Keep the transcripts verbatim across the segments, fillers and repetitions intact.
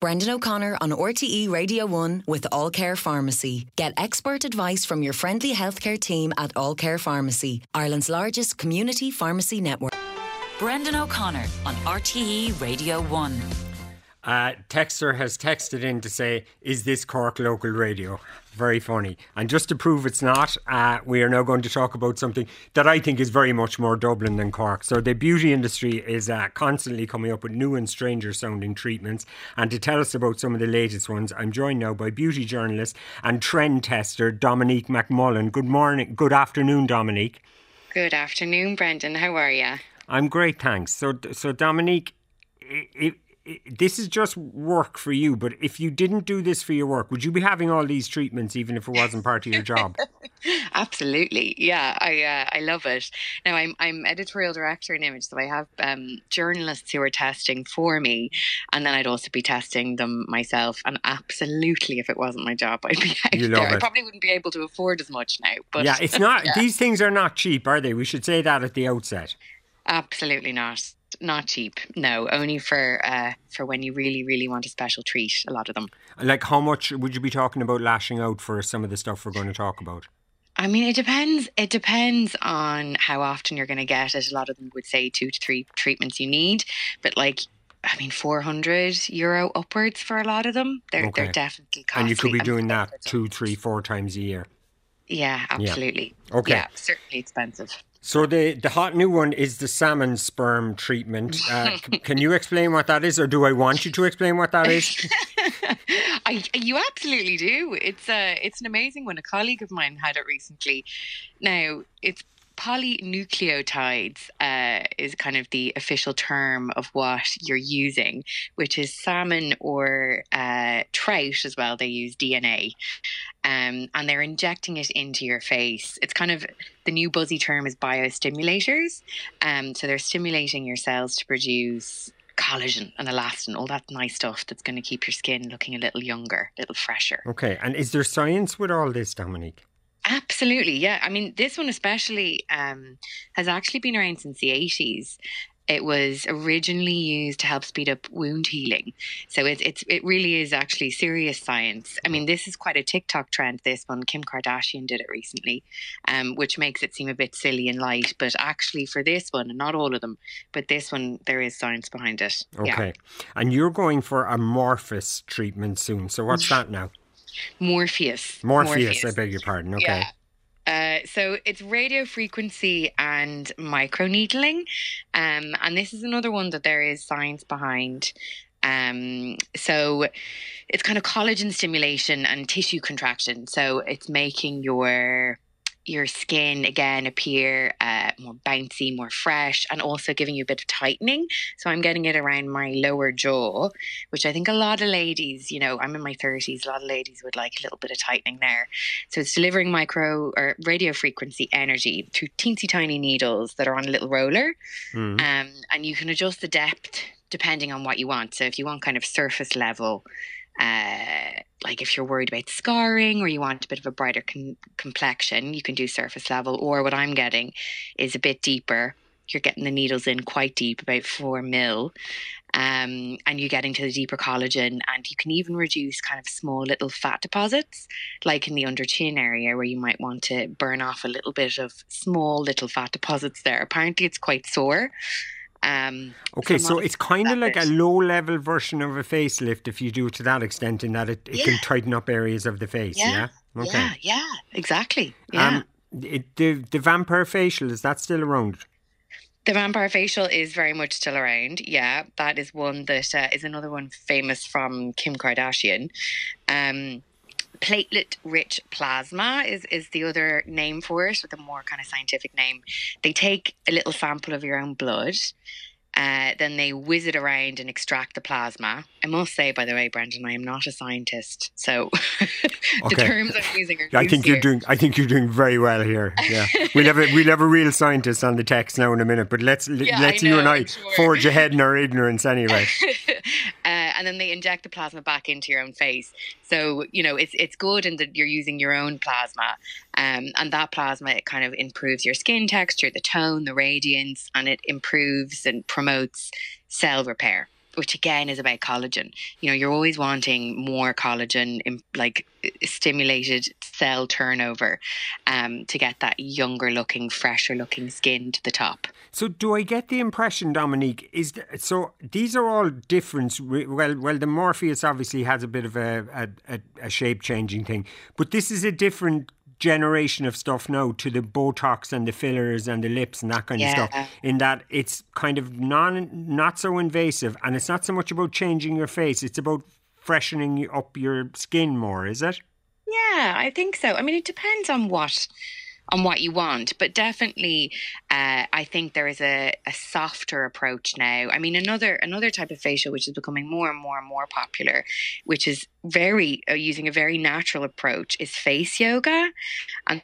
Brendan O'Connor on R T E Radio one with All Care Pharmacy. Get expert advice from your friendly healthcare team at All Care Pharmacy, Ireland's largest community pharmacy network. Brendan O'Connor on R T E Radio one. Uh, Texter has texted in to say, is this Cork local radio? Very funny. And just to prove it's not, uh, we are now going to talk about something that I think is very much more Dublin than Cork. So the beauty industry is uh, constantly coming up with new and stranger sounding treatments. And to tell us about some of the latest ones, I'm joined now by beauty journalist and trend tester Dominique McMullen. Good morning, good afternoon, Dominique. Good afternoon, Brendan. How are you? I'm great, thanks. So, so Dominique, it, this is just work for you, but if you didn't do this for your work, would you be having all these treatments even if it wasn't part of your job? Absolutely, yeah. I uh, I love it. Now I'm I'm editorial director in Image, so I have um, journalists who are testing for me, and then I'd also be testing them myself. And absolutely, if it wasn't my job, I'd be out you there. Love it. I probably wouldn't be able to afford as much now. But yeah, it's not. yeah. These things are not cheap, are they? We should say that at the outset. Absolutely not. Not cheap. No, only for uh, for when you really, really want a special treat, a lot of them. Like how much would you be talking about lashing out for some of the stuff we're going to talk about? I mean, it depends. It depends on how often you're going to get it. A lot of them would say two to three treatments you need. But like, I mean, four hundred euro upwards for a lot of them. They're, okay. they're definitely costly. And you could be doing that that two, three, four times a year. Yeah, absolutely. Yeah. Okay. Yeah, certainly expensive. So the, the hot new one is the salmon sperm treatment. Uh, c- can you explain what that is, or do I want you to explain what that is? I, you absolutely do. It's a, it's an amazing one. A colleague of mine had it recently. Now, it's polynucleotides uh, is kind of the official term of what you're using, which is salmon or uh, trout as well. They use D N A. Um, and they're injecting it into your face. It's kind of, the new buzzy term is biostimulators. Um, so they're stimulating your cells to produce collagen and elastin, all that nice stuff that's going to keep your skin looking a little younger, a little fresher. Okay, and is there science with all this, Dominique? Absolutely, yeah. I mean, this one especially um, has actually been around since the eighties. It was originally used to help speed up wound healing. So it's it's it really is actually serious science. I mean, this is quite a TikTok trend, this one. Kim Kardashian did it recently, um, which makes it seem a bit silly and light. But actually for this one, and not all of them, but this one, there is science behind it. Okay. Yeah. And you're going for a Morpheus treatment soon. So what's that now? Morpheus. Morpheus, Morpheus. I beg your pardon. Okay. Yeah. Uh, so it's radio frequency and microneedling. Um, and this is another one that there is science behind. Um, so it's kind of collagen stimulation and tissue contraction. So it's making your your skin again appear uh, more bouncy, more fresh, and also giving you a bit of tightening. So I'm getting it around my lower jaw, which I think a lot of ladies, you know, I'm in my thirties, a lot of ladies would like a little bit of tightening there. So it's delivering micro or radio frequency energy through teensy tiny needles that are on a little roller. Mm. Um, and you can adjust the depth depending on what you want. So if you want kind of surface level, uh, like if you're worried about scarring or you want a bit of a brighter con- complexion, you can do surface level. Or what I'm getting is a bit deeper. You're getting the needles in quite deep, about four mil, um, and you're getting to the deeper collagen. And you can even reduce kind of small little fat deposits, like in the under chin area where you might want to burn off a little bit of small little fat deposits there. Apparently it's quite sore. Um, okay, so it's kind of like a low-level version of a facelift if you do it to that extent, in that it, it yeah. can tighten up areas of the face, yeah? Yeah, okay. yeah, yeah, exactly, yeah. Um, it, the, the vampire facial, is that still around? The vampire facial is very much still around, yeah. That is one that uh, is another one famous from Kim Kardashian. Um Platelet-rich plasma is, is the other name for it, with a more kind of scientific name. They take a little sample of your own blood, uh, then they whiz it around and extract the plasma. I must say, by the way, Brendan, I am not a scientist, so the okay. terms I'm using are I think here. you're doing. I think you're doing very well here. Yeah, we'll have a we'll have a real scientist on the text now in a minute. But let's yeah, let's I know, you and I sure. forge ahead in our ignorance anyway. Uh, and then they inject the plasma back into your own face. So, you know, it's it's good in that you're using your own plasma. Um, and that plasma, it kind of improves your skin texture, the tone, the radiance, and it improves and promotes cell repair. which again is about collagen. You know, you're always wanting more collagen, in, like stimulated cell turnover, um, to get that younger looking, fresher looking skin to the top. So do I get the impression, Dominique, is that, so these are all different? Well, well, the Morpheus obviously has a bit of a, a, a shape changing thing, but this is a different generation of stuff now to the Botox and the fillers and the lips and that kind Yeah. of stuff, in that it's kind of non not so invasive, and it's not so much about changing your face, it's about freshening up your skin more, is it? Yeah, I think so. I mean, it depends on what on what you want, but definitely, uh, I think there is a, a softer approach now. I mean, another another type of facial which is becoming more and more and more popular, which is very uh, using a very natural approach, is face yoga, and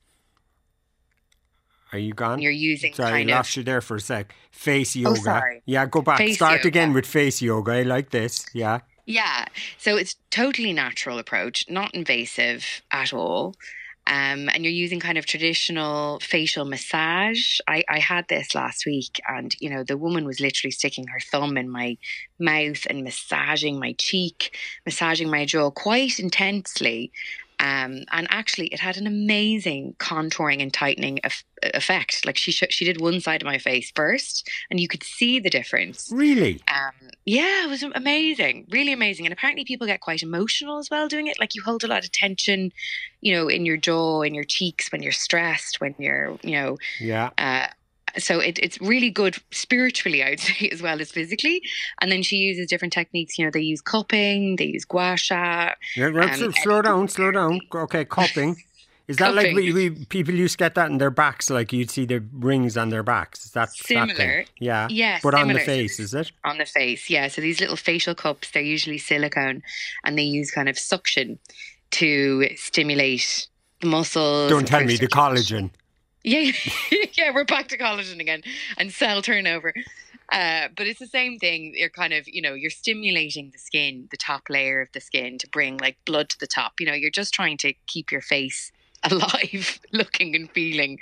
Are you gone? you're using Sorry, kind I of lost you there for a sec. Face yoga. sorry. Yeah, go back. Face Start yoga. again with face yoga. I like this. Yeah. Yeah, so it's totally natural approach, not invasive at all. Um, and you're using kind of traditional facial massage. I, I had this last week, and you know, the woman was literally sticking her thumb in my mouth and massaging my cheek, massaging my jaw quite intensely. Um, and actually, it had an amazing contouring and tightening ef- effect. Like she sh- she did one side of my face first, and you could see the difference. Really? Um, yeah, it was amazing, really amazing. And apparently people get quite emotional as well doing it. Like you hold a lot of tension, you know, in your jaw, in your cheeks when you're stressed, when you're, you know, Yeah. uh, so it, it's really good spiritually, I'd say, as well as physically. And then she uses different techniques. You know, they use cupping, they use gua sha. Yeah, right, um, so slow down, slow down. Okay, cupping. Is that like Cupping. we, we, people used to get that in their backs, like you'd see the rings on their backs? Is that that Similar. thing? Yeah. Yeah, But on the similar. face, is it? On the face, yeah. So these little facial cups, they're usually silicone, and they use kind of suction to stimulate the muscles. Don't and tell kind me of the stimulate- collagen. Yeah, yeah, we're back to collagen again and cell turnover. Uh, but it's the same thing. You're kind of, you know, you're stimulating the skin, the top layer of the skin, to bring like blood to the top. You know, you're just trying to keep your face alive, looking and feeling.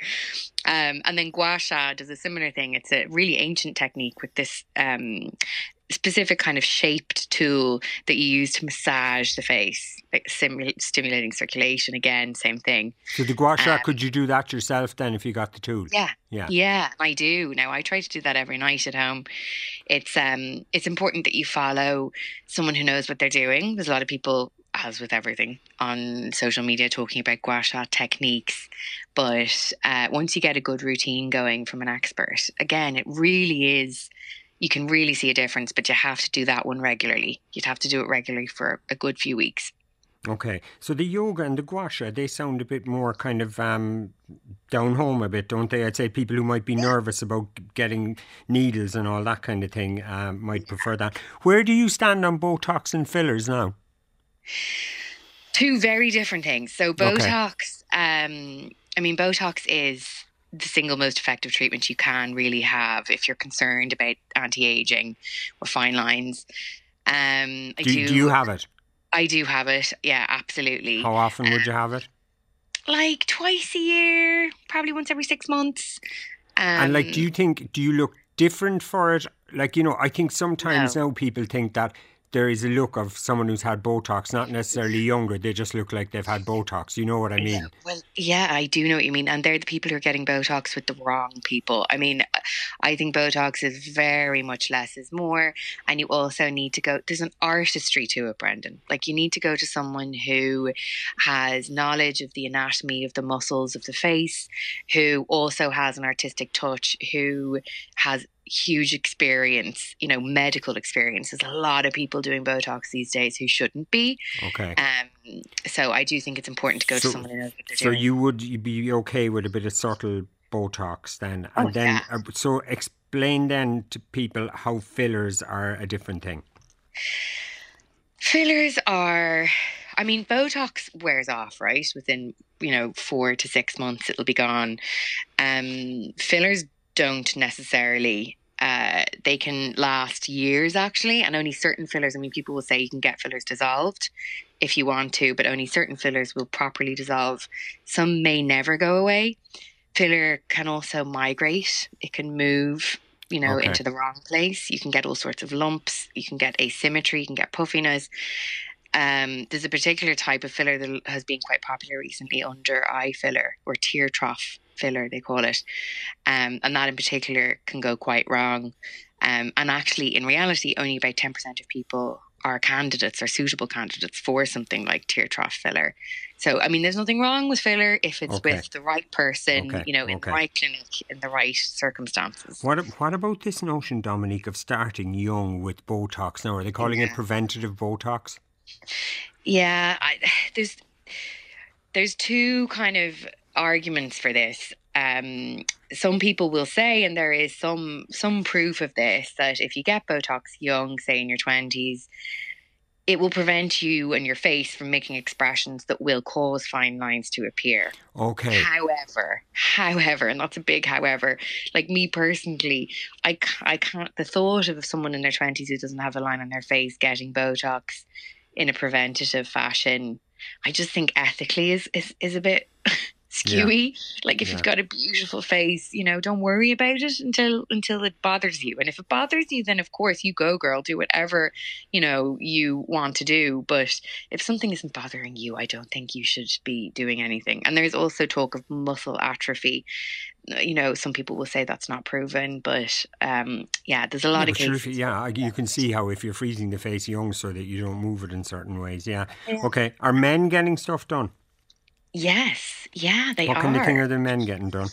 Um, and then gua sha does a similar thing. It's a really ancient technique with this um, specific kind of shaped tool that you use to massage the face, like simu- stimulating circulation. Again, same thing. So the gua sha, Um, could you do that yourself then if you got the tool? Yeah. Yeah. Yeah, I do. Now I try to do that every night at home. It's um it's important that you follow someone who knows what they're doing. There's a lot of people, as with everything, on social media talking about gua sha techniques. But uh, once you get a good routine going from an expert, again, it really is, you can really see a difference, but you have to do that one regularly. You'd have to do it regularly for a good few weeks. Okay. So the yoga and the gua sha, they sound a bit more kind of um, down home a bit, don't they? I'd say people who might be nervous about getting needles and all that kind of thing um, might prefer that. Where do you stand on Botox and fillers now? Two very different things. So Okay. Botox, um, I mean, Botox is the single most effective treatment you can really have if you're concerned about anti-aging or fine lines. Um, I Do, do, do you have it? I do have it. Yeah, absolutely. How often would you have it? Like twice a year, probably once every six months. Um, And like, do you think, do you look different for it? Like, you know, I think sometimes No. now people think that there is a look of someone who's had Botox, not necessarily younger. They just look like they've had Botox. You know what I mean? Well, yeah, I do know what you mean. And they're the people who are getting Botox with the wrong people. I mean, I think Botox is very much less is more. And you also need to go, there's an artistry to it, Brendan. Like you need to go to someone who has knowledge of the anatomy of the muscles of the face, who also has an artistic touch, who has huge experience, you know, medical experience. There's a lot of people doing Botox these days who shouldn't be. Okay. Um, so I do think it's important to go So- to someone who knows what they're So doing. you would you be okay with a bit of subtle Botox then? And Oh, then, yeah. uh, so explain then to people how fillers are a different thing. Fillers are, I mean, Botox wears off, right? Within, you know, four to six months, it'll be gone. Um, fillers don't necessarily. Uh, they can last years actually, and only certain fillers. I mean, people will say you can get fillers dissolved if you want to, but only certain fillers will properly dissolve. Some may never go away. Filler can also migrate. It can move. you know, Okay. into the wrong place. You can get all sorts of lumps. You can get asymmetry. You can get puffiness. Um, there's a particular type of filler that has been quite popular recently, under eye filler, or tear trough filler, they call it. Um, and that in particular can go quite wrong. Um, and actually, in reality, only about ten percent of people are candidates, are suitable candidates for something like tear trough filler. So, I mean, there's nothing wrong with filler if it's Okay. with the right person, Okay, you know, in okay. the right clinic, in the right circumstances. What what about this notion, Dominique, of starting young with Botox? Now, are they calling it Yeah. preventative Botox? Yeah, I, there's there's two kind of arguments for this. Um, some people will say, and there is some some proof of this, that if you get Botox young, say in your twenties, it will prevent you and your face from making expressions that will cause fine lines to appear. Okay. However, however, and that's a big however, like me personally, I, ca- I can't, the thought of someone in their twenties who doesn't have a line on their face getting Botox in a preventative fashion, I just think ethically is, is, is a bit skewy. Like if Yeah. you've got a beautiful face, you know, don't worry about it until until it bothers you. And if it bothers you, then of course you go, girl, do whatever, you know, you want to do. But if something isn't bothering you, I don't think you should be doing anything. And there's also talk of muscle atrophy. You know, some people will say that's not proven, but um, yeah, there's a lot Yeah, of but sure, cases. if- yeah, you can see how if you're freezing the face young so that you don't move it in certain ways. Yeah. Yeah. Okay. Are men getting stuff done? Yes, yeah, they What are. kind of thing are the men getting done?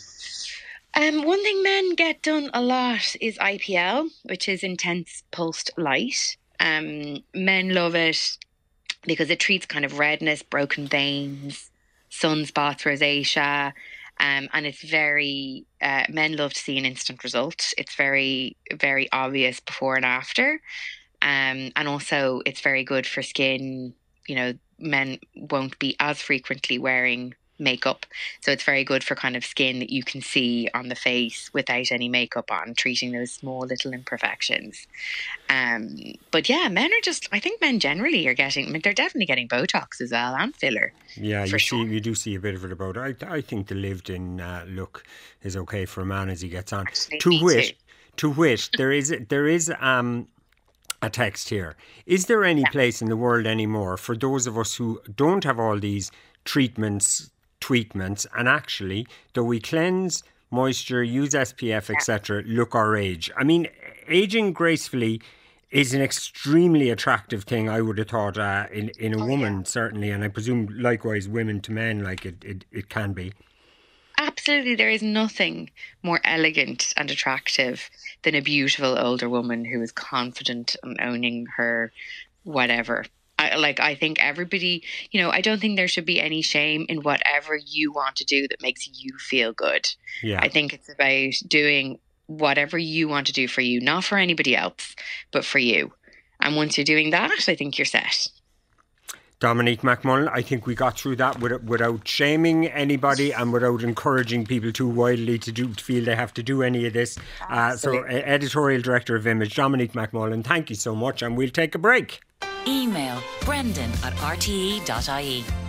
Um, one thing men get done a lot is I P L, which is intense pulsed light. Um, men love it because it treats kind of redness, broken veins, sunspots, rosacea, um, and it's very. Uh, men love to see an instant result. It's very, very obvious before and after, um, and also it's very good for skin. You know, men won't be as frequently wearing makeup, so it's very good for kind of skin that you can see on the face without any makeup on, treating those small little imperfections. Um, but yeah, men are just, I think men generally are getting, I mean, they're definitely getting Botox as well and filler. Yeah, For you sure. see, you do see a bit of it about it. I, I think the lived-in uh, look is okay for a man as he gets on. Actually, To me wit, too. to wit, there is there is um. a text here. Is there any place in the world anymore for those of us who don't have all these treatments, treatments, and actually, though we cleanse, moisture, use S P F, et cetera, look our age? I mean, aging gracefully is an extremely attractive thing, I would have thought, uh, in, in a woman, certainly, and I presume likewise women to men, like it, it, it can be. Absolutely, there is nothing more elegant and attractive than a beautiful older woman who is confident and owning her whatever. I, like, I think everybody, you know, I don't think there should be any shame in whatever you want to do that makes you feel good. Yeah. I think it's about doing whatever you want to do for you, not for anybody else, but for you. And once you're doing that, I think you're set. Dominique McMullen, I think we got through that without, without shaming anybody and without encouraging people too wildly to do to feel they have to do any of this. Uh, so, uh, Editorial Director of Image, Dominique McMullen, thank you so much, and we'll take a break. Email brendan at r t e dot i e.